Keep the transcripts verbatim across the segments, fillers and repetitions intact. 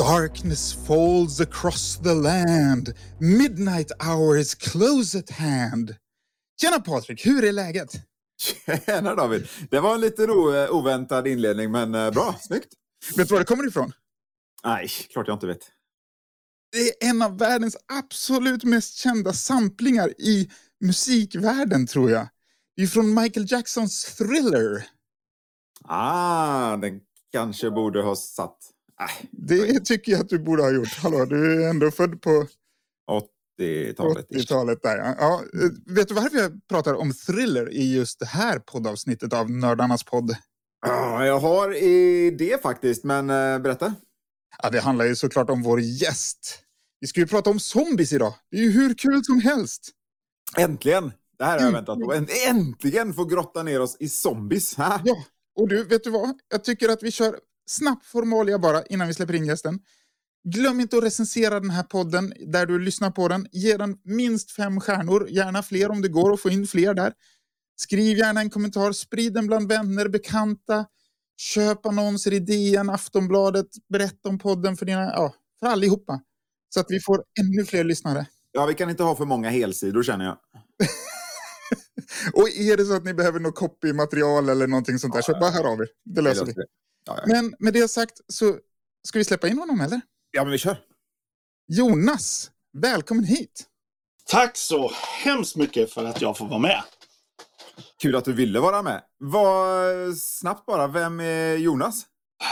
Darkness falls across the land. Midnight hour is close at hand. Tjena Patrik, hur är läget? Tjena David. Det var en lite ro, oväntad inledning, men bra, snyggt. Vet du var det kommer ifrån? Nej, klart jag inte vet. Det är en av världens absolut mest kända samplingar i musikvärlden, tror jag. Det är från Michael Jacksons Thriller. Ah, den kanske borde ha satt. Nej. Det tycker jag att du borde ha gjort. Hallå, du är ändå född på åttiotalet. åttiotalet där, ja. Ja, vet du varför jag pratar om Thriller i just det här poddavsnittet av Nördarnas podd? Ja, jag har idé faktiskt, men äh, berätta. Ja, det handlar ju såklart om vår gäst. Vi ska ju prata om zombies idag. Det är ju hur kul som helst. Äntligen! Det här har jag väntat på. Äntligen få grotta ner oss i zombies. Ha? Ja, och du, vet du vad? Jag tycker att vi kör snabbt formalia bara innan vi släpper in gästen. Glöm inte att recensera den här podden där du lyssnar på den. Ge den minst fem stjärnor, gärna fler om det går att få in fler där. Skriv gärna en kommentar, sprid den bland vänner, bekanta. Köp annonser i D N, Aftonbladet, berätta om podden för dina, ja, för allihopa. Så att vi får ännu fler lyssnare. Ja, vi kan inte ha för många helsidor, känner jag. Och är det så att ni behöver något copymaterial eller någonting sånt där, ja, så bara hör av er. Det löser vi. Ja, ja. Men med det sagt så ska vi släppa in honom, eller? Ja, men vi kör. Jonas, välkommen hit. Tack så hemskt mycket för att jag får vara med. Kul att du ville vara med. Var snabbt bara, vem är Jonas?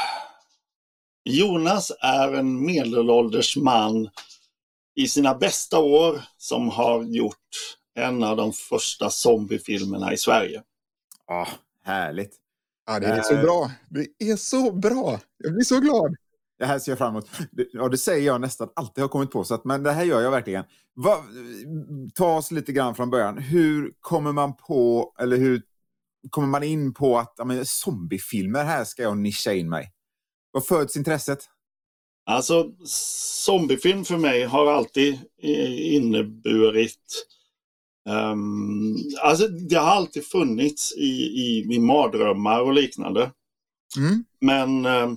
Jonas är en medelålders man i sina bästa år som har gjort en av de första zombiefilmerna i Sverige. Ja, härligt. Ja, det är så bra. Det är så bra. Jag blir så glad. Det här ser jag fram emot. Ja, det säger jag nästan alltid har kommit på, så att, men det här gör jag verkligen. Va, ta oss lite grann från början. Hur kommer man på, eller hur kommer man in på att ja, men, zombiefilmer, här ska jag nischa in mig? Vad föds intresset? Alltså, zombiefilm för mig har alltid inneburit um, alltså det har alltid funnits i, i, i mardrömmar och liknande. Mm. Men um,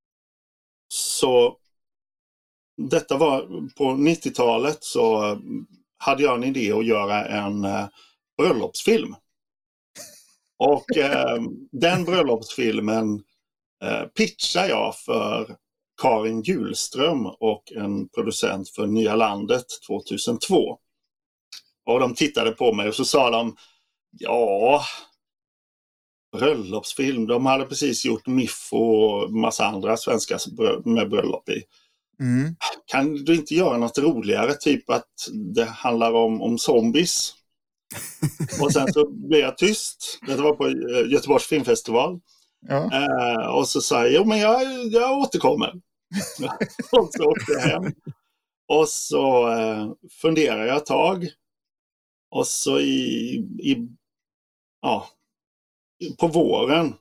så detta var på nittiotalet, så hade jag en idé att göra en uh, bröllopsfilm. Och uh, den bröllopsfilmen uh, pitchade jag för Karin Hjulström och en producent för Nya Landet tjugohundratvå. Och de tittade på mig och så sa de, ja, bröllopsfilm, de hade precis gjort M I F och massa andra svenska med bröllop i. Mm. Kan du inte göra något roligare, typ att det handlar om, om zombies? Och sen så blev jag tyst. Det var på Göteborgs filmfestival. Ja. Uh, och så sa jag, jo men jag, jag återkommer. Och så åkte jag hem. Och så uh, funderade jag ett tag. Och så i, i ja, på våren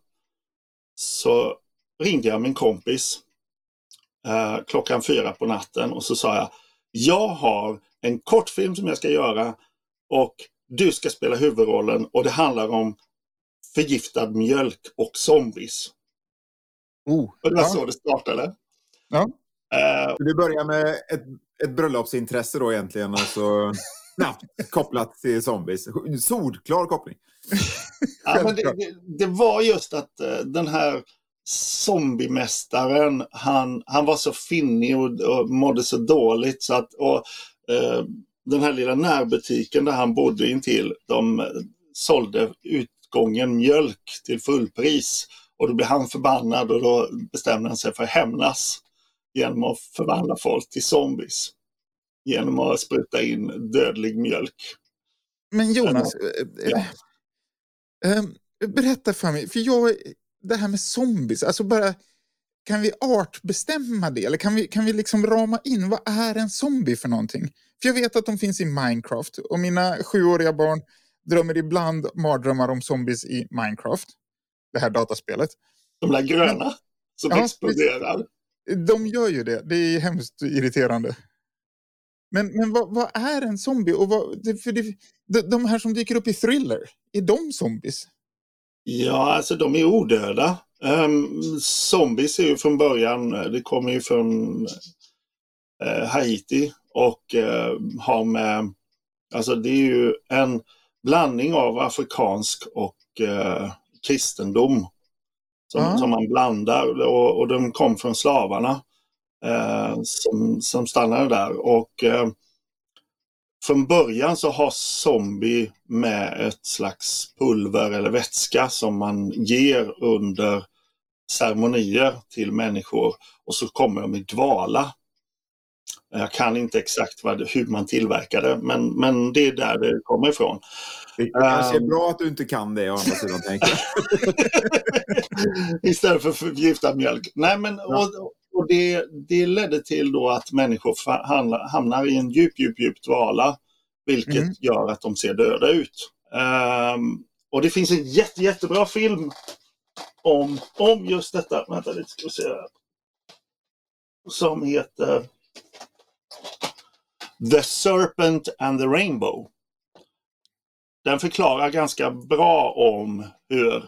så ringde jag min kompis uh, klockan fyra på natten och så sa jag, jag har en kortfilm som jag ska göra och du ska spela huvudrollen och det handlar om förgiftad mjölk och zombies. Oh, och det var ja. så det startade. Ja. Uh, du börjar med ett, ett bröllopsintresse då egentligen, och så snabbt kopplat till zombies. Solklar koppling. ja, men det, det, det var just att uh, den här zombiemästaren, han, han var så finnig och, och mådde så dåligt så att och, uh, den här lilla närbutiken där han bodde intill, de uh, sålde utgången mjölk till fullpris. Och då blev han förbannad och då bestämde han sig för att hämnas genom att förvandla folk till zombies. Genom att spruta in dödlig mjölk. Men Jonas, ja. äh, äh, berätta för mig. För jag, det här med zombies, alltså bara, kan vi artbestämma det? Eller kan vi, kan vi liksom rama in, vad är en zombie för någonting? För jag vet att de finns i Minecraft. Och mina sjuåriga barn drömmer ibland mardrömmar om zombies i Minecraft. Det här dataspelet. De där gröna men, som ja, exploderar. De gör ju det. Det är hemskt irriterande. Men, men vad, vad är en zombie? Och vad, det, för det, de, de här som dyker upp i Thriller, är de zombies? Ja, alltså de är odöda. Um, zombies är ju från början, det kommer ju från uh, Haiti och uh, har med, alltså det är ju en blandning av afrikansk och uh, kristendom som, Ah. som man blandar, och, och de kom från slavarna uh, som, som stannade där, och uh, från början så har zombie med ett slags pulver eller vätska som man ger under ceremonier till människor, och så kommer de i dvala. Jag kan inte exakt vad, hur man tillverkar det, men, men det är där det kommer ifrån. Det kanske är bra att du inte kan det, å andra sidan, tänker jag. Istället för förgiftad mjölk. Nej, men, Ja. och, och det, det ledde till då att människor fa- hamnar i en djup, djup, djup dvala, vilket Mm. gör att de ser döda ut. Um, och det finns en jätte, jättebra film om, om just detta. Vänta lite, ska vi se här. Som heter The Serpent and the Rainbow. Den förklarar ganska bra om hur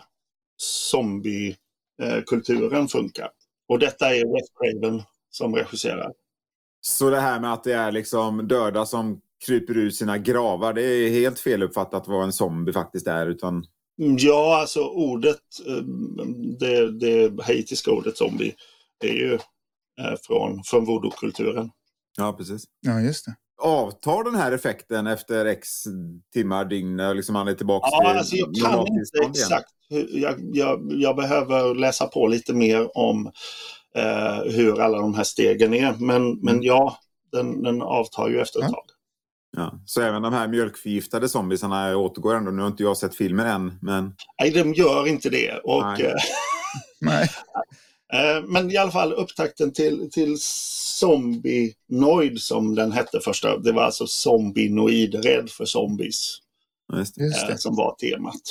zombiekulturen funkar. Och detta är Wes Craven som regisserar. Så det här med att det är liksom döda som kryper ur sina gravar, det är helt feluppfattat vad en zombie faktiskt är, utan... Ja, alltså ordet, det, det haitiska ordet zombie är ju från, från voodoo-kulturen. Ja, precis. Ja, just det. Avtar den här effekten efter x timmar, dygn, liksom man är tillbaka ja, till alltså jag kan inte exakt. Jag, jag, jag behöver läsa på lite mer om eh, hur alla de här stegen är. Men, mm. men ja, den, den avtar ju efter ett ja. tag. Ja, så även de här mjölkförgiftade zombiesarna återgår ändå. Nu har inte jag sett filmen än, men... Nej, de gör inte det. Och, Nej. Eh, Nej. eh, men i alla fall upptakten till, till Zombienoid som den hette första. Det var alltså Zombienoid, rädd för zombies. Just det. Just det. Eh, som var temat.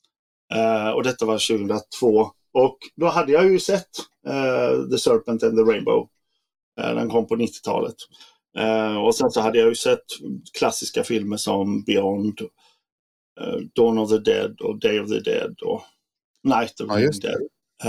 Eh, och detta var tjugohundratvå. Och då hade jag ju sett eh, The Serpent and the Rainbow. Eh, den kom på nittiotalet. Uh, och sen så hade jag ju sett klassiska filmer som Beyond, uh, Dawn of the Dead och Day of the Dead och Night of the ja, Dead.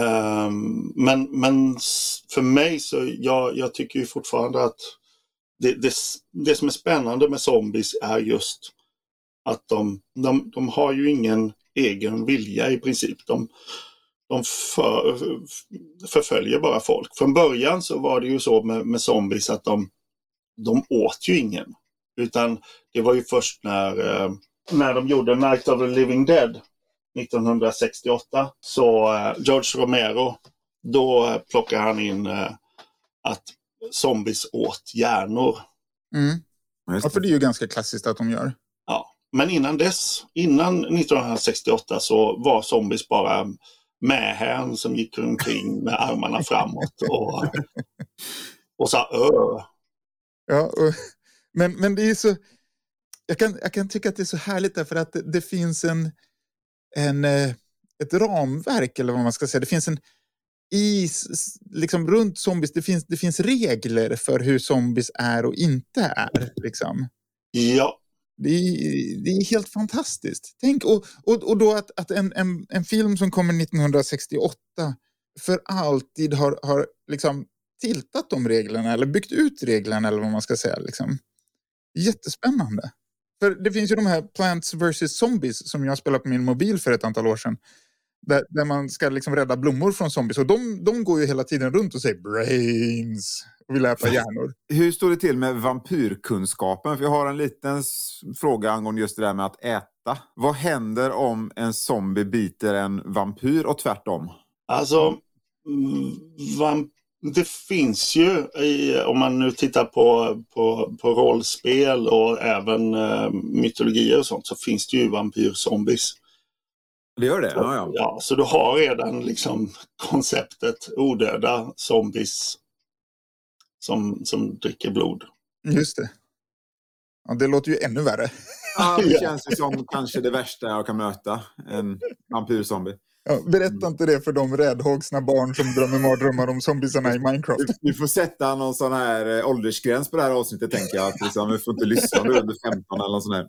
Um, men, men för mig så jag, jag tycker ju fortfarande att det, det, det som är spännande med zombies är just att de, de, de har ju ingen egen vilja i princip. De, de för, förföljer bara folk. Från början så var det ju så med, med zombies att de de åt ju ingen. Utan det var ju först när, eh, när de gjorde Night of the Living Dead nittonhundrasextioåtta. Så eh, George Romero, då eh, plockade han in eh, att zombies åt hjärnor. Mm. Ja, för det är ju ganska klassiskt att de gör. Ja, men innan dess, innan nittonhundrasextioåtta så var zombies bara mähän som gick omkring med armarna framåt och, och sa öh. Ja, och, men, men det är så... Jag kan, jag kan tycka att det är så härligt därför att det, det finns en, en, ett ramverk, eller vad man ska säga. Det finns en is liksom, runt zombies. Det finns, det finns regler för hur zombies är och inte är. Liksom. Ja. Det är, det är helt fantastiskt. Tänk, och, och, och då att, att en, en, en film som kommer nittonhundrasextioåtta för alltid har, har liksom tiltat de reglerna eller byggt ut reglerna eller vad man ska säga. Liksom. Jättespännande. För det finns ju de här Plants versus. Zombies som jag spelade på min mobil för ett antal år sedan. Där, där man ska liksom rädda blommor från zombies. Och de, de går ju hela tiden runt och säger brains och vill äta hjärnor. Hur står det till med vampyrkunskapen? För jag har en liten fråga angående just det där med att äta. Vad händer om en zombie biter en vampyr och tvärtom? Alltså, vamp- det finns ju, i, om man nu tittar på, på, på rollspel och även uh, mytologier och sånt, så finns det ju vampyr-zombies. Det gör det? Så, ja, ja. ja, så du har redan liksom konceptet odöda zombies som, som dricker blod. Just det. Ja, det låter ju ännu värre. Ja, det känns ju som kanske det värsta jag kan möta. En vampyrzombie. Ja, berätta inte det för de räddhågsna barn som drömmer mardrömmar om zombiesarna i Minecraft. Vi får sätta någon sån här åldersgräns på det här avsnittet, tänker jag. Att liksom, vi får inte lyssna nu under femton eller något sånt här.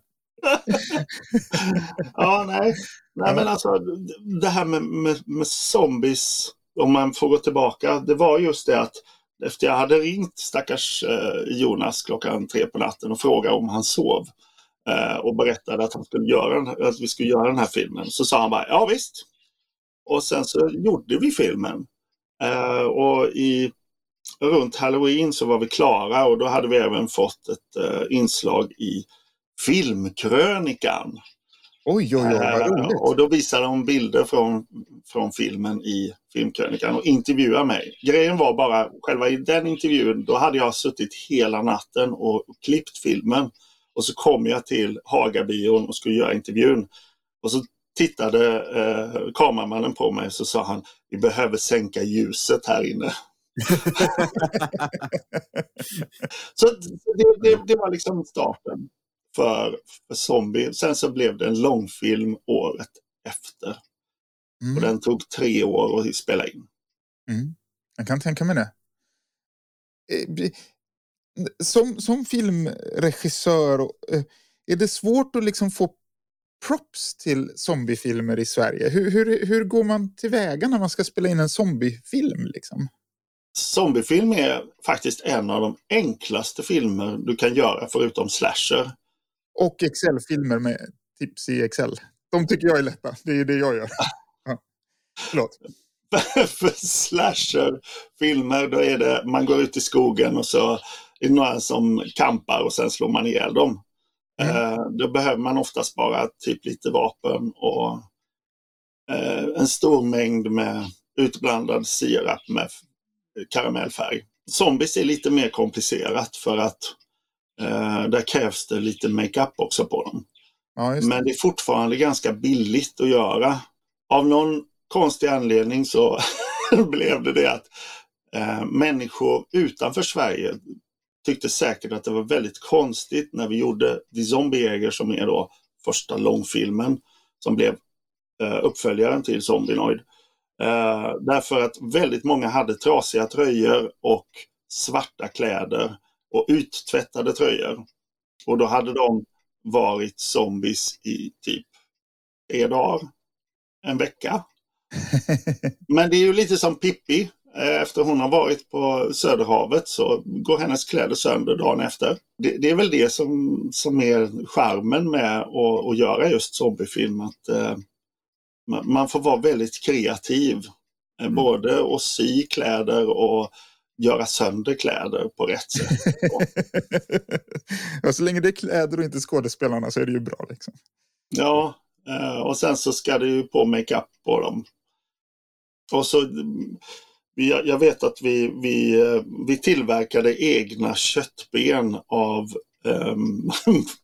Ja, nej. Nej, men alltså det här med, med, med zombies om man får gå tillbaka, det var just det att efter jag hade ringt stackars eh, Jonas klockan tre på natten och frågat om han sov eh, och berättade att, han skulle göra, att vi skulle göra den här filmen, så sa han bara, ja visst. Och sen så gjorde vi filmen. Eh, och i, runt Halloween så var vi klara, och då hade vi även fått ett eh, inslag i Filmkrönikan. Oj, oj, oj, vad roligt. Uh, och då visade de bilder från, från filmen i Filmkrönikan och intervjuade mig. Grejen var bara, själva i den intervjun, då hade jag suttit hela natten och klippt filmen. Och så kom jag till Hagabion och skulle göra intervjun. Och så tittade uh, kameramannen på mig, så sa han, vi behöver sänka ljuset här inne. Så det, det, det var liksom starten för, för Zombie. Sen så blev det en långfilm året efter. Mm. Och den tog tre år att spela in. Mm. Jag kan tänka mig det. Som, som filmregissör, är det svårt att liksom få props till zombiefilmer i Sverige? Hur, hur, hur går man tillväga när man ska spela in en zombiefilm liksom? Zombiefilm är faktiskt en av de enklaste filmer du kan göra förutom slasher. Och Excel-filmer med tips i Excel. De tycker jag är lätta. Det är det jag gör. Ja. Förlåt. För slasher-filmer, då är det, man går ut i skogen och så är det några som kampar och sen slår man ihjäl dem. Mm. Eh, då behöver man oftast bara typ lite vapen och eh, en stor mängd med utblandad sirap med karamellfärg. Zombies är lite mer komplicerat för att eh, där krävs det lite makeup också på dem. Ja, just det. Men det är fortfarande ganska billigt att göra. Av någon konstig anledning så blev det det att eh, människor utanför Sverige tyckte säkert att det var väldigt konstigt när vi gjorde The Zombiejäger, som är då första långfilmen som blev eh, uppföljaren till Zombienoid. Uh, därför att väldigt många hade trasiga tröjor och svarta kläder och uttvättade tröjor. Och då hade de varit zombies i typ tre dagar, en vecka. Men det är ju lite som Pippi. Efter hon har varit på Söderhavet så går hennes kläder sönder dagen efter. Det, det är väl det som, som är charmen med att, att göra just zombiefilm. Att uh, man får vara väldigt kreativ. Mm. Både att sy kläder och göra sönder kläder på rätt sätt. Ja, så länge det är kläder och inte skådespelarna så är det ju bra liksom. Ja, och sen så ska det ju på makeup på dem. Och så, jag vet att vi, vi, vi tillverkade egna köttben av, um,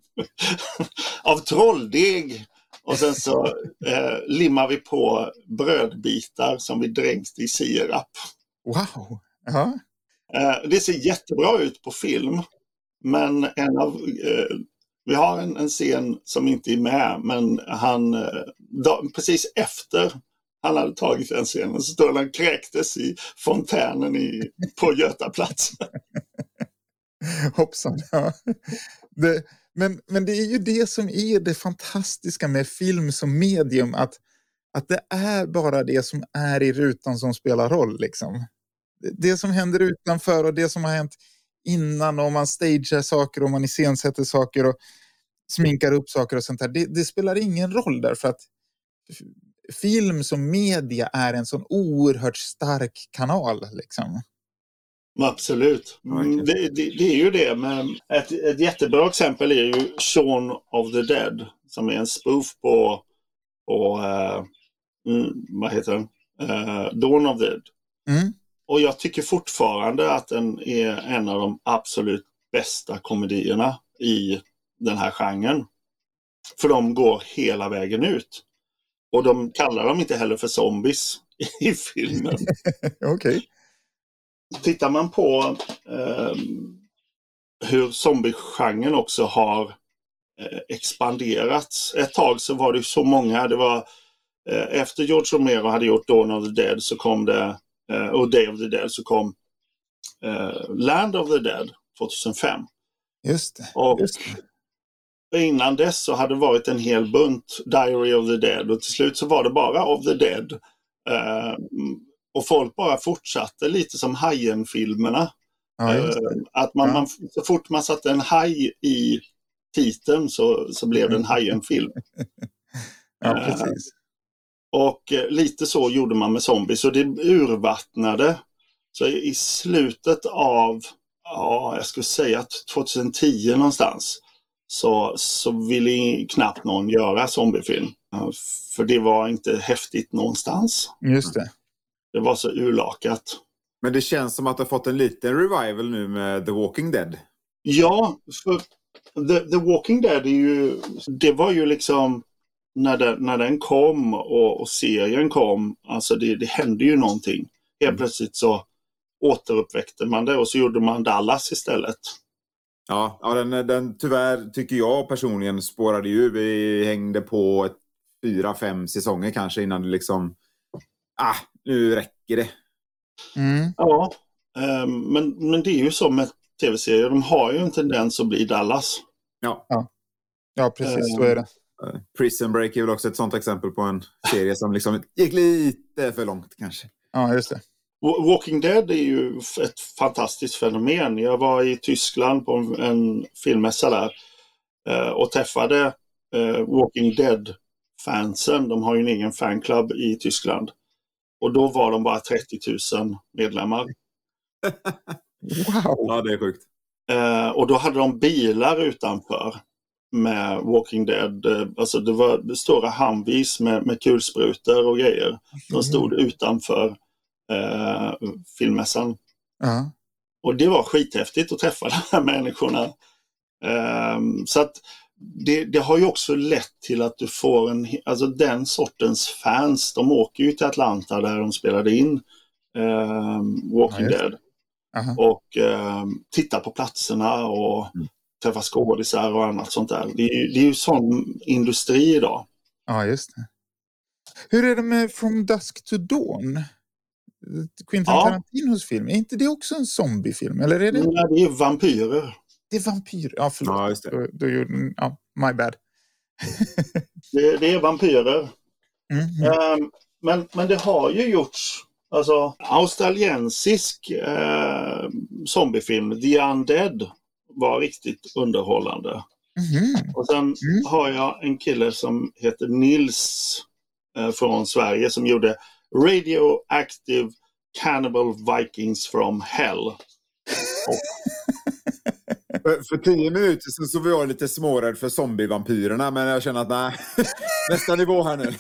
av trolldeg. Och sen så eh, limmar vi på brödbitar som vi dränkt i sirap. Wow! Uh-huh. Eh, det ser jättebra ut på film. Men en av, eh, vi har en, en scen som inte är med. Men han, eh, då, precis efter han hade tagit den scenen så står han kräktes i fontänen i, på Götaplats. Hoppsan, ja. Det... Men, men det är ju det som är det fantastiska med film som medium, att, att det är bara det som är i rutan som spelar roll. Liksom. Det, det som händer utanför och det som har hänt innan, och man stagear saker och man iscensätter saker och sminkar upp saker och sånt där, det, det spelar ingen roll där, för att film som media är en sån oerhört stark kanal. Liksom. Absolut. Mm, det, det, det är ju det. Men ett, ett jättebra exempel är ju Shaun of the Dead, som är en spoof på, på uh, mm, vad heter den? Uh, Dawn of the Dead. Mm. Och jag tycker fortfarande att den är en av de absolut bästa komedierna i den här genren. För de går hela vägen ut. Och de kallar dem inte heller för zombies i filmen. Okej. Okay. Tittar man på eh, hur zombie-genren också har eh, expanderats. Ett tag så var det så många. Det var eh, efter George Romero hade gjort Dawn of the Dead så kom det, eh, och Day of the Dead så kom eh, Land of the Dead tjugohundrafem. Just det. Och just det. Innan dess så hade det varit en hel bunt Diary of the Dead, och till slut så var det bara of the Dead. Eh, och folk bara fortsatte lite som Hajen-filmerna. Ja, eh, att man, Ja. man, så fort man satte en haj i titeln så, så blev det en Hajen-film. Ja, Eh, precis. Och eh, lite så gjorde man med zombies. Så det urvattnade. Så i, i slutet av, ja, jag skulle säga att tjugohundratio någonstans, så, så ville knappt någon göra zombiefilm. Eh, För det var inte häftigt någonstans. Just det. Det var så urlakat. Men det känns som att det har fått en liten revival nu med The Walking Dead. Ja, för The, The Walking Dead är ju, det var ju liksom när den, när den kom och, och serien kom, alltså det, det hände ju någonting. Helt plötsligt så återuppväckte man det och så gjorde man Dallas istället. Ja, ja den, den tyvärr tycker jag personligen spårade ju. Vi hängde på ett, fyra, fem säsonger kanske innan det liksom, ah, nu räcker det. Mm. Ja, eh, men, men det är ju som med tv-serier, de har ju en tendens att bli Dallas. Ja. Ja, precis. Så är det. Prison Break är väl också ett sånt exempel på en serie som liksom gick lite för långt kanske. Ja, just det. Walking Dead är ju ett fantastiskt fenomen. Jag var i Tyskland på en, en filmmässa där eh, och träffade eh, Walking Dead-fansen. De har ju en egen fanclub i Tyskland. Och då var de bara trettio tusen medlemmar. Wow. Ja, det är sjukt. Eh, och då hade de bilar utanför med Walking Dead. Eh, alltså det var stora Humvees med, med kulsprutor och grejer. De stod utanför eh, filmmässan. Ja. Och det var skithäftigt att träffa de här människorna. Eh, så att det, det har ju också lett till att du får en, alltså den sortens fans, de åker ju till Atlanta där de spelade in eh, Walking Ja, just det. Dead. Aha. Och eh, titta på platserna och Mm. träffa skådisar och annat sånt där. Det är, det är ju sån industri idag. Ja, just det. Hur är det med From Dusk to Dawn? Quentin Ja. Tarantinos film. Är inte det också en zombiefilm? Eller är det? Nej, det är vampyrer. Det är vampyr. Ja, förlåt. Ja, just det. Då, då gjorde, ja, my bad. Det, det är vampyrer. Mm. Eh, men, men det har ju gjorts alltså australiensisk eh, zombiefilm, The Undead, var riktigt underhållande. Mhm. Och sen Mm. har jag en kille som heter Nils eh, från Sverige som gjorde Radioactive Cannibal Vikings from Hell. För, för tio minuter sedan så var jag lite smårädd för zombievampyrerna, men jag känner att nej, nästa nivå här nu.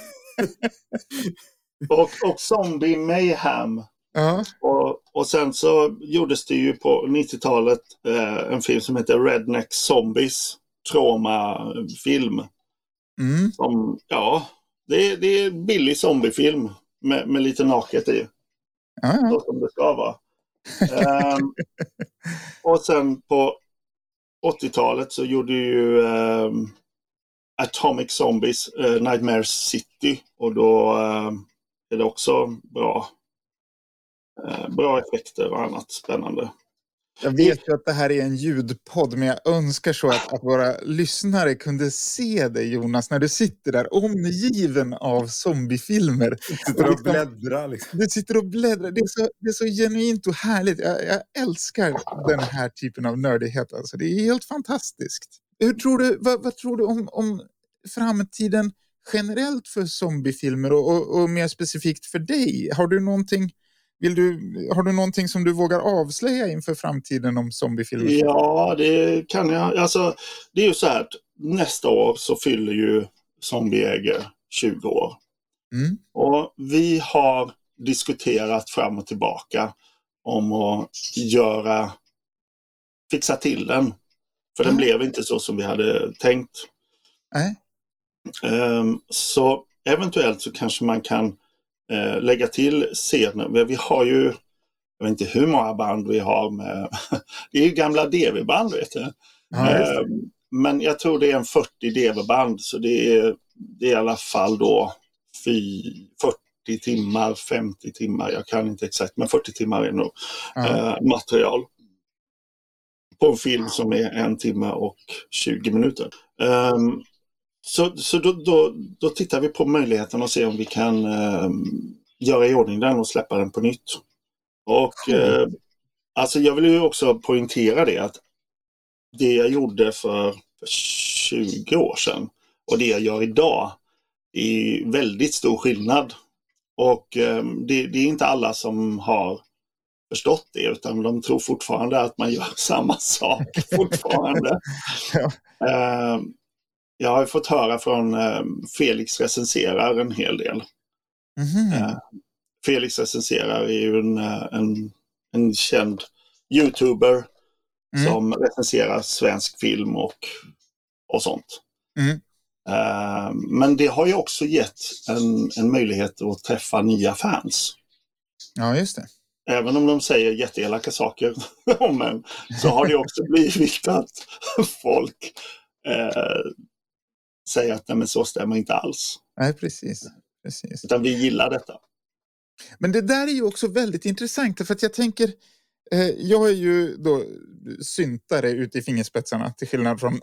Och, och Zombie Mayhem. Ja. Och, och sen så gjordes det ju på nittiotalet eh, en film som heter Redneck Zombies. Traumafilm. Mm. Som, ja, det, är- det är billig zombiefilm med, med lite naket i. Ja, ja. Så som det ska vara. Ehm, och sen på åttiotalet så gjorde ju ehm, Atomic Zombies eh, Nightmare City. Och då ehm, är det också bra, eh, bra effekter och annat spännande. Jag vet ju att det här är en ljudpodd, men jag önskar så att, att våra lyssnare kunde se dig, Jonas, när du sitter där omgiven av zombiefilmer. Sitter och bläddrar liksom. Du sitter och bläddrar. Det är så, det är så genuint och härligt. Jag, jag älskar den här typen av nördighet. Alltså. Det är helt fantastiskt. Hur tror du, vad, vad tror du om, om framtiden generellt för zombiefilmer och, och, och mer specifikt för dig? Har du någonting... Vill du, har du någonting som du vågar avslöja inför framtiden om zombiefilmer? Ja, det kan jag. Alltså, det är ju så här att nästa år så fyller ju Zombiejäger tjugo år. Mm. Och vi har diskuterat fram och tillbaka om att göra, fixa till den. För den Mm. blev inte så som vi hade tänkt. Nej. Um, så eventuellt så kanske man kan uh, lägga till scener. Vi har ju, jag vet inte hur många band vi har med, det är ju gamla D V-band vet jag. Ja, just det. Um, men jag tror det är en fyrtio D V-band så det är, det är i alla fall då fyrtio timmar, femtio timmar, jag kan inte exakt, men fyrtio timmar är nog Ja. uh, material. På en film som är en timme och tjugo minuter. Um, så så då, då, då tittar vi på möjligheten att se om vi kan um, göra i ordning den och släppa den på nytt. Och Cool. eh, alltså jag vill ju också poängtera det att det jag gjorde för, för tjugo år sedan och det jag gör idag är väldigt stor skillnad. Och eh, det, det är inte alla som har förstått det, utan de tror fortfarande att man gör samma sak fortfarande. Ja. eh, jag har fått höra från eh, Felix recenserar en hel del. Mhm. Eh, Felix recenserar är ju en, en, en känd YouTuber Mm. som recenserar svensk film och, och sånt. Mm. Uh, men det har ju också gett en, en möjlighet att träffa nya fans. Ja, just det. Även om de säger jätteelaka saker om en, så har det också blivit att folk uh, säger att nej, men så stämmer inte alls. Nej, precis. precis. Utan vi gillar detta. Men det där är ju också väldigt intressant, för att jag tänker, eh, jag är ju då syntare ute i fingerspetsarna till skillnad från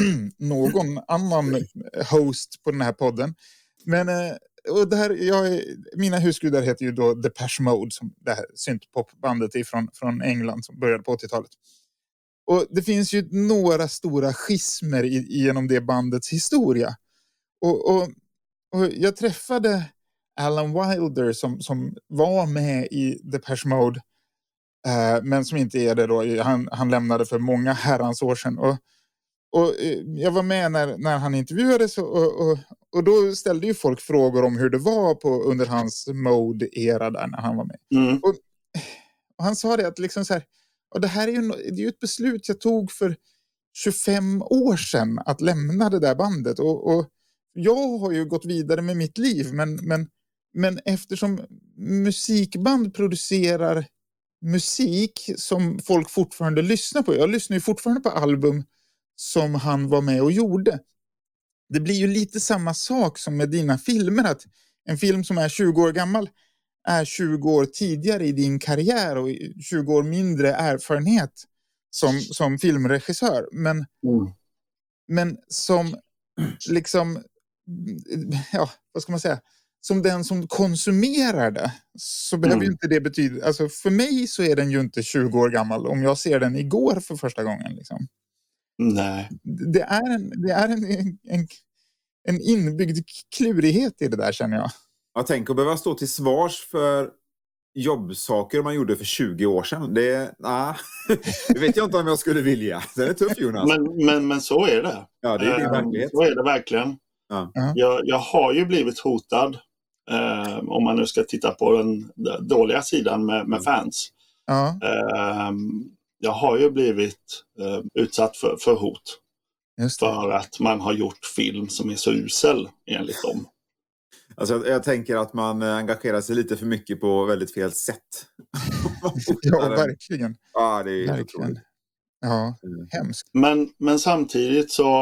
någon annan host på den här podden. Men eh, och det här, jag är, mina husgudar heter ju då Depeche Mode, som det här syntpopbandet är från, från England som började på åttiotalet. Och det finns ju några stora schismer i, genom det bandets historia. Och, och, och jag träffade Alan Wilder som, som var med i Depeche Mode, eh, men som inte är det då. Han, han lämnade för många herrans år sedan. Och, och eh, jag var med när, när han intervjuades och, och, och då ställde ju folk frågor om hur det var på, under hans Mode-era där när han var med. Mm. Och, och han sa det att liksom så här, och det här är ju, det är ju ett beslut jag tog för tjugofem år sedan att lämna det där bandet. Och, och jag har ju gått vidare med mitt liv, men, men, men eftersom musikband producerar musik som folk fortfarande lyssnar på. Jag lyssnar ju fortfarande på album som han var med och gjorde. Det blir ju lite samma sak som med dina filmer, att en film som är tjugo år gammal är tjugo år tidigare i din karriär och tjugo år mindre erfarenhet som, som filmregissör. Men, Mm. men som liksom, ja, vad ska man säga, som den som konsumerar det, så behöver Mm. ju inte det betyda, alltså för mig så är den ju inte tjugo år gammal om jag ser den igår för första gången liksom. Nej. Det är en, det är en, en, en inbyggd klurighet i det där, känner jag. Jag tänker att behöva stå till svars för jobbsaker man gjorde för tjugo år sedan. Det, nah, det vet jag inte om jag skulle vilja. Det är tufft, Jonas. Men, men, men så är det. Ja, det är din Eh, verklighet. Så är det verkligen. Ja. Jag, jag har ju blivit hotad, eh, om man nu ska titta på den dåliga sidan med, med fans. Ja, Eh, jag har ju blivit eh, utsatt för, för hot just det. för att man har gjort film som är så usel enligt dem. Alltså, jag, jag tänker att man engagerar sig lite för mycket på väldigt fel sätt. Ja, verkligen. Ja, det är Verkligen. Ja, Mm. hemskt. Men, men samtidigt så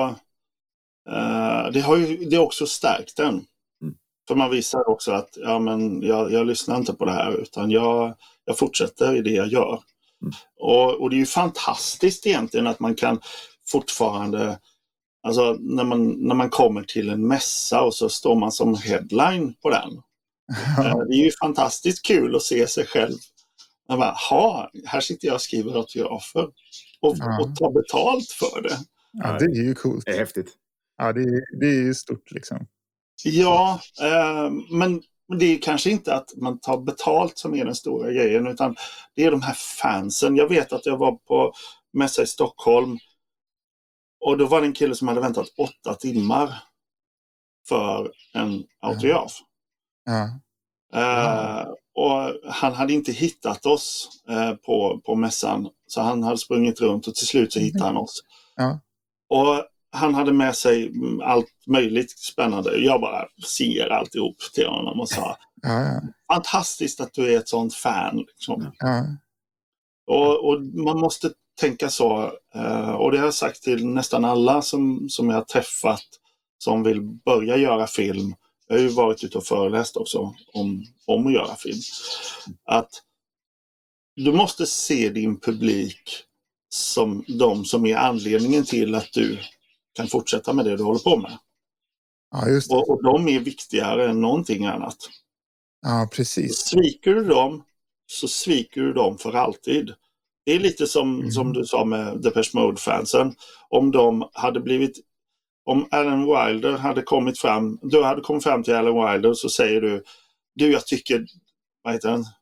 eh, det har ju det har också stärkt den. Mm. För man visar också att ja, men jag, jag lyssnar inte på det här, utan jag, jag fortsätter i det jag gör. Mm. Och, och det är ju fantastiskt egentligen att man kan fortfarande, alltså när man, när man kommer till en mässa och så står man som headline på den. Eh, det är ju fantastiskt kul att se sig själv. Man bara, ha, här sitter jag och skriver autografer och, Ja. och tar betalt för det. Ja, det är ju coolt. Det är häftigt. Ja, det är, det är ju stort liksom. Ja, eh, men det är kanske inte att man tar betalt som är den stora grejen, utan det är de här fansen. Jag vet att jag var på mässa i Stockholm och då var det en kille som hade väntat åtta timmar för en autograf. Ja. Eh, och han hade inte hittat oss eh, på, på mässan, så han hade sprungit runt och till slut så hittade han oss. Ja. Och han hade med sig allt möjligt spännande. Jag bara ser alltihop till honom och sa, Ja, ja. fantastiskt att du är ett sånt fan. Liksom. Ja. Och, och man måste tänka så, eh, och det har jag sagt till nästan alla som, som jag har träffat som vill börja göra film. Jag har ju varit ute och föreläst också om, om att göra film. Att du måste se din publik som de som är anledningen till att du kan fortsätta med det du håller på med. Ja, just det. Och, och de är viktigare än någonting annat. Ja, precis. Sviker du dem så sviker du dem för alltid. Det är lite som, Mm. som du sa med Depeche Mode-fansen. Om de hade blivit, om Alan Wilder hade kommit fram, du hade kommit fram till Alan Wilder, så säger du, du jag tycker, vad heter den?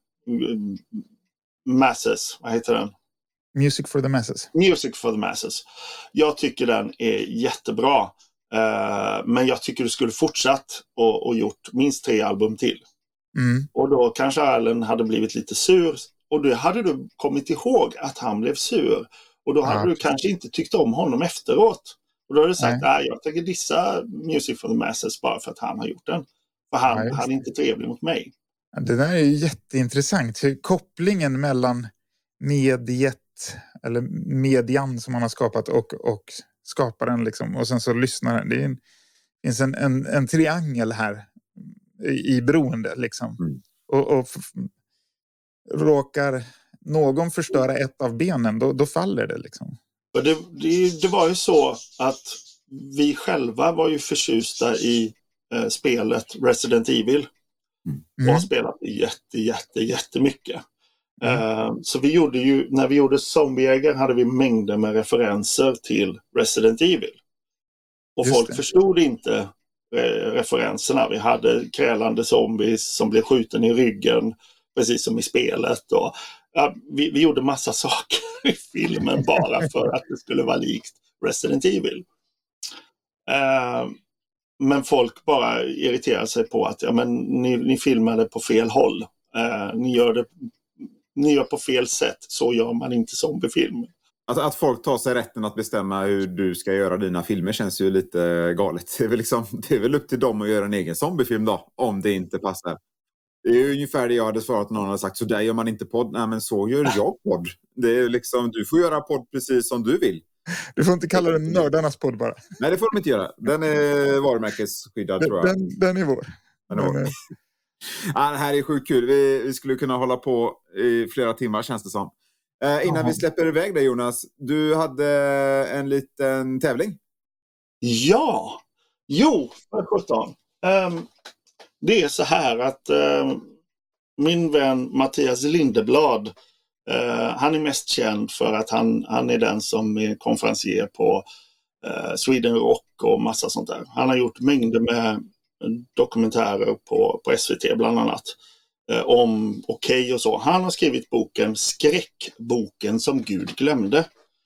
Masses, vad heter den? Music for the Masses. Music for the Masses. Jag tycker den är jättebra. Uh, men jag tycker du skulle fortsatt och, och gjort minst tre album till. Mm. Och då kanske Alan hade blivit lite sur. Och då hade du kommit ihåg att han blev sur. Och då hade Ja, du precis. kanske inte tyckt om honom efteråt. Och då hade du sagt, Nej. nej, jag tänker dissa Music for the Masses bara för att han har gjort den. För han, Ja, just han är inte trevlig mot mig. Ja, det där är ju jätteintressant. Hur kopplingen mellan mediet, eller median som man har skapat, och, och skaparen liksom. Och sen så lyssnaren. Det är en, finns en, en, en triangel här i, i beroende liksom. Mm. Och, och f- råkar någon förstöra ett av benen, då, då faller det liksom. Och det, det, det var ju så att vi själva var ju förtjusta i eh, spelet Resident Evil. Och har Mm. spelat jätte, jätte, jättemycket. Mm. Eh, så vi gjorde ju, när vi gjorde Zombiejägaren hade vi mängder med referenser till Resident Evil. Och Just folk det. förstod inte eh, referenserna. Vi hade krälande zombies som blev skjuten i ryggen, precis som i spelet. Och, ja, vi, vi gjorde massa saker i filmen bara för att det skulle vara likt Resident Evil. Eh, men folk bara irriterar sig på att ja, men ni, ni filmade på fel håll. Eh, ni, gör det, ni gör på fel sätt. Så gör man inte zombiefilm. Att, att folk tar sig rätten att bestämma hur du ska göra dina filmer känns ju lite galet. Det är väl, liksom, det är väl upp till dem att göra en egen zombiefilm då, om det inte passar. Det är ju ungefär det jag hade svarat när någon hade sagt, så där gör man inte podd. Nej, men så gör jag podd. Det är liksom, du får göra podd precis som du vill. Du får inte kalla den nördarnas podd bara. Nej, det får de inte göra. Den är varumärkesskyddad, Den, tror jag. den, den är vår. Den är vår. Men, eh, Ja, det här är sjukt kul. Vi, vi skulle kunna hålla på i flera timmar, känns det som. Eh, innan Jaha. vi släpper iväg dig, Jonas. Du hade en liten tävling. Ja, jo, för sjutton. Um, det är så här att um, min vän Mattias Lindeblad, uh, han är mest känd för att han, han är den som är konferencier på uh, Sweden Rock och massa sånt där. Han har gjort mängder med dokumentärer på, på S V T bland annat uh, om Okej och så. Han har skrivit boken Skräckboken som Gud glömde.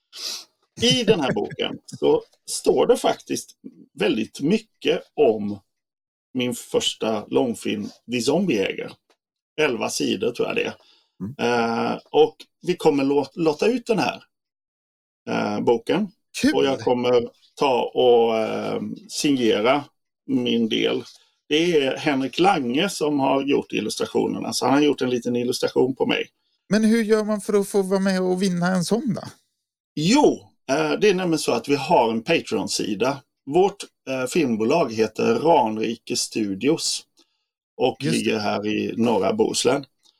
I den här boken så står det faktiskt väldigt mycket om min första långfilm, Die Zombiejägare. elva sidor tror jag det är. Mm. Uh, och vi kommer låt, låta ut den här uh, boken. Kul. Och jag kommer ta och uh, signera min del. Det är Henrik Lange som har gjort illustrationerna. Så han har gjort en liten illustration på mig. Men hur gör man för att få vara med och vinna en sån då? Jo, det är nämligen så att vi har en Patreon-sida. Vårt eh, filmbolag heter Ranrike Studios och Just ligger här i norra Bohuslän.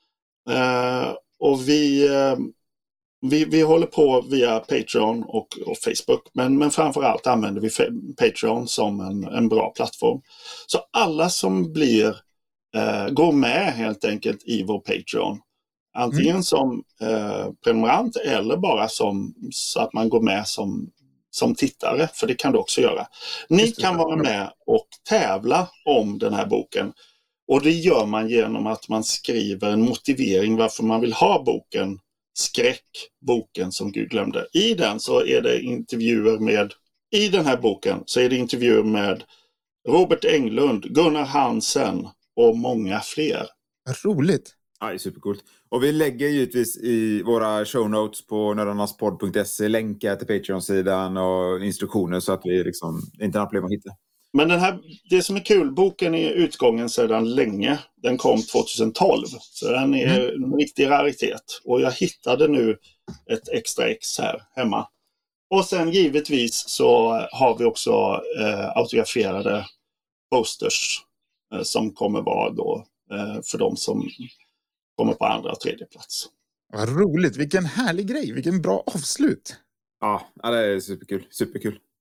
Eh, och vi, eh, vi, vi håller på via Patreon och, och Facebook, men, men framförallt använder vi Patreon som en, en bra plattform. Så alla som blir, eh, går med helt enkelt i vår Patreon, antingen mm. som eh, prenumerant eller bara som, så att man går med som, som tittare, för det kan du också göra. Ni kan vara med och tävla om den här boken. Och det gör man genom att man skriver en motivering varför man vill ha boken Skräckboken som Gud glömde. I den så är det intervjuer med, i den här boken så är det intervjuer med Robert Englund, Gunnar Hansen och många fler. Roligt. Ja, det är supercoolt. Och vi lägger givetvis i våra show notes på nördarnaspodd punkt se länkar till Patreon-sidan och instruktioner så att vi liksom inte har problem att hitta. Men den här, det som är kul, boken är utgången sedan länge. Den kom tjugohundratolv, så den är mm. en riktig raritet. Och jag hittade nu ett extra ex här hemma. Och sen givetvis så har vi också eh, autograferade posters eh, som kommer vara då eh, för de som kommer på andra och tredje plats. Vad roligt, vilken härlig grej, vilken bra avslut. Ja, det är superkul, superkul.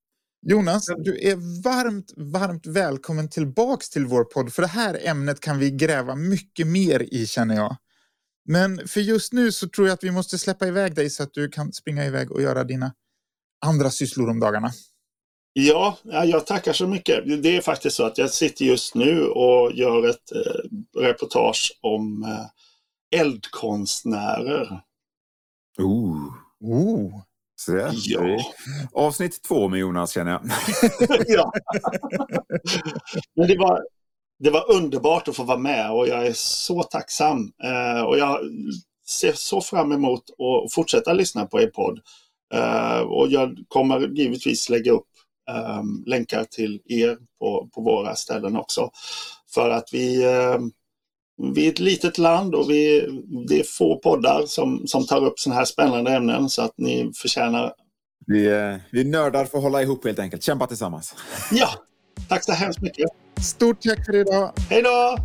Jonas, du är varmt, varmt välkommen tillbaks till vår podd. För det här ämnet kan vi gräva mycket mer i, känner jag. Men för just nu så tror jag att vi måste släppa iväg dig så att du kan springa iväg och göra dina andra sysslor om dagarna. Ja, jag tackar så mycket. Det är faktiskt så att jag sitter just nu och gör ett eh, reportage om eh, eldkonstnärer. Oh. Oh. Så det, Ja. det är avsnitt två med Jonas, känner jag. Ja. Men det var, det var underbart att få vara med och jag är så tacksam. Eh, och jag ser så fram emot att fortsätta lyssna på er podd. Eh, och jag kommer givetvis lägga upp eh, länkar till er på, på våra ställen också. För att vi, eh, vi är ett litet land och vi, det är få poddar som, som tar upp sådana här spännande ämnen, så att ni förtjänar. Vi, eh, vi nördar får hålla ihop helt enkelt. Kämpa tillsammans. Ja, tack så hemskt mycket. Stort tack för idag. Hej då!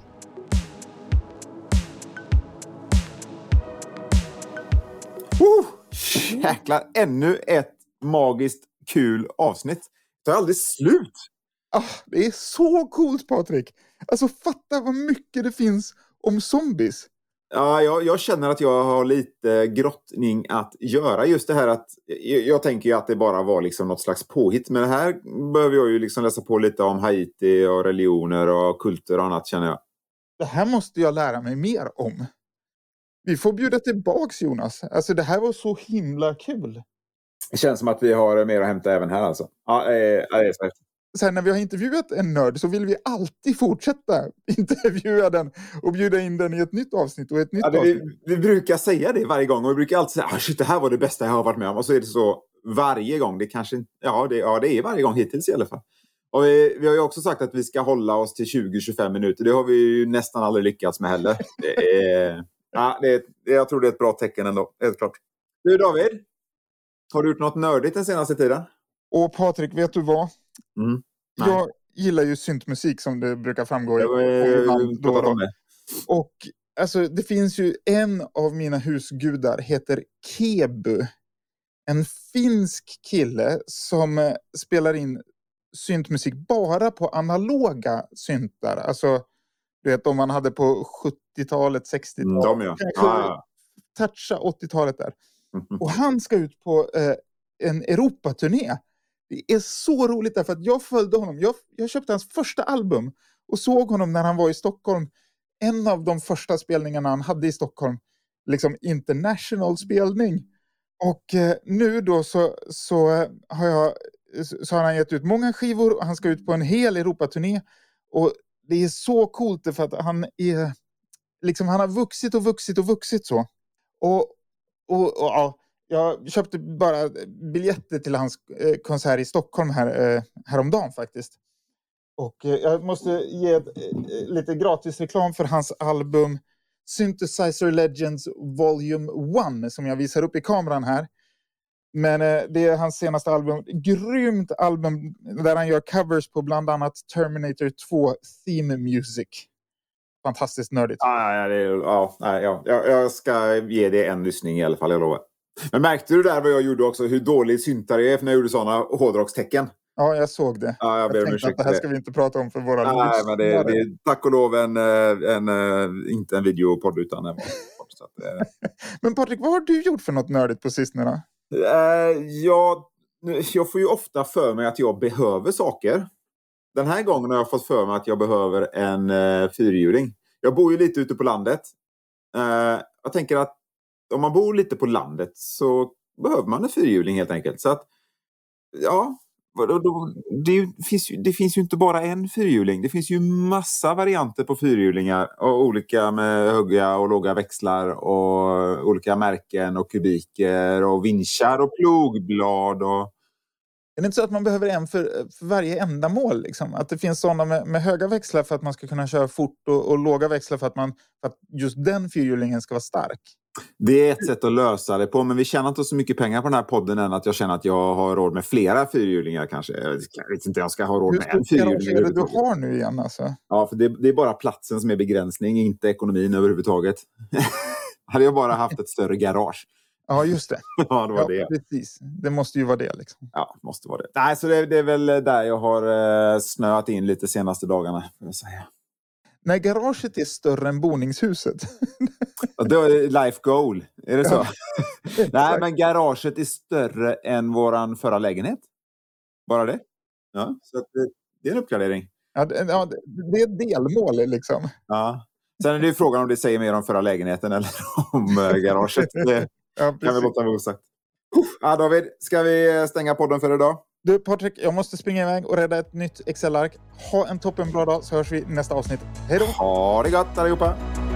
Oh, jäklar, ännu ett magiskt kul avsnitt. Det är aldrig slut. Ah, det är så coolt, Patrik. Alltså fatta vad mycket det finns om zombies. Ja, jag, jag känner att jag har lite grottning att göra. Just det här att jag, jag tänker ju att det bara var liksom något slags påhitt. Men det här behöver jag ju liksom läsa på lite om Haiti och religioner och kultur och annat, känner jag. Det här måste jag lära mig mer om. Vi får bjuda tillbaks, Jonas. Alltså det här var så himla kul. Det känns som att vi har mer att hämta även här alltså. Ja, eh, det är så häftigt. Sen när vi har intervjuat en nörd så vill vi alltid fortsätta intervjua den och bjuda in den i ett nytt avsnitt och ett nytt Ja, det, avsnitt. vi, vi brukar säga det varje gång och vi brukar alltid säga att det här var det bästa jag har varit med om, och så är det så varje gång. Det kanske ja det, ja, det är varje gång hittills i alla fall. Och vi, vi har ju också sagt att vi ska hålla oss till tjugo till tjugofem minuter. Det har vi ju nästan aldrig lyckats med heller. Det är, ja, det är, jag tror det är ett bra tecken ändå, helt klart. Du David, har du gjort något nördigt den senaste tiden? Och Patrik, vet du vad? Mm. Jag gillar ju syntmusik som det brukar framgå. Jag, jag, jag, jag, jag, jag, och alltså, det finns ju en av mina husgudar heter Kebu. En finsk kille som eh, spelar in syntmusik bara på analoga syntar. Alltså, du vet om man hade på sjuttiotalet, sextiotalet. De, ja. Kanske Ah. toucha åttiotalet där. Och han ska ut på eh, en Europaturné. Det är så roligt därför att jag följde honom. Jag, jag köpte hans första album och såg honom när han var i Stockholm. En av de första spelningarna han hade i Stockholm. Liksom international spelning. Och eh, nu då så, så, eh, har jag, så har han gett ut många skivor och han ska ut på en hel Europaturné. Och det är så coolt för att han är liksom, han har vuxit och vuxit och vuxit så. Och, och, och ja, jag köpte bara biljetter till hans eh, konsert i Stockholm här, eh, häromdagen faktiskt. Och eh, jag måste ge ett, eh, lite gratis reklam för hans album Synthesizer Legends Volume ett som jag visar upp i kameran här. Men eh, det är hans senaste album. Grymt album där han gör covers på bland annat Terminator två Theme Music. Fantastiskt nördigt. Ah, ja, det är, ja, ja, ja, jag ska ge det en lyssning i alla fall, jag lovar. Men märkte du där vad jag gjorde också? Hur dålig syntare jag är när jag gjorde sådana hårdrockstecken? Ja, jag såg det. Ja, jag, jag tänkte att det här ska vi inte prata om för våra Nej, men det, det är tack och lov en, en, en inte en videopodd utan en podd. Så att, eh. Men Patrik, vad har du gjort för något nördigt på sistone? Uh, jag, jag får ju ofta för mig att jag behöver saker. Den här gången har jag fått för mig att jag behöver en uh, fyrhjuling. Jag bor ju lite ute på landet. Uh, jag tänker att om man bor lite på landet så behöver man en fyrhjuling helt enkelt. Så att, ja, då, då, det, finns ju, det finns ju inte bara en fyrhjuling. Det finns ju massa varianter på fyrhjulingar. Och olika med höga och låga växlar och olika märken och kubiker och vinschar och plogblad. Och... Är det inte så att man behöver en för, för varje ändamål? Liksom? Att det finns sådana med, med höga växlar för att man ska kunna köra fort och, och låga växlar för att, man, för att just den fyrhjulingen ska vara stark? Det är ett sätt att lösa det på, men vi tjänar inte så mycket pengar på den här podden än att jag känner att jag har råd med flera fyrhjulingar kanske. Jag vet inte om jag ska ha råd med en fyrhjuling. Hur är det du har nu igen alltså? Ja, för det, det är bara platsen som är begränsning, inte ekonomin överhuvudtaget. Hade jag bara haft ett större garage. Ja, just det. Ja, det var Ja, det. precis. Det måste ju vara det liksom. Ja, måste vara det. Nej, så det, det är väl där jag har eh, snöat in lite senaste dagarna, får jag säga. När garaget är större än boningshuset. Och då är det life goal, är det så? Ja, Nej, men garaget är större än våran förra lägenhet. Bara det. Ja, så att det, det är en uppgradering. Ja, det, ja, det är ett delmål liksom. Ja. Sen är det ju frågan om det säger mer om förra lägenheten eller om äh, garaget. Det Ja, kan vi låta vara osagt. Ja, David, ska vi stänga podden för idag? Du Patrik, jag måste springa iväg och rädda ett nytt Excel-ark. Ha en toppen bra dag så hörs vi i nästa avsnitt. Hej då! Ha det gott allihopa!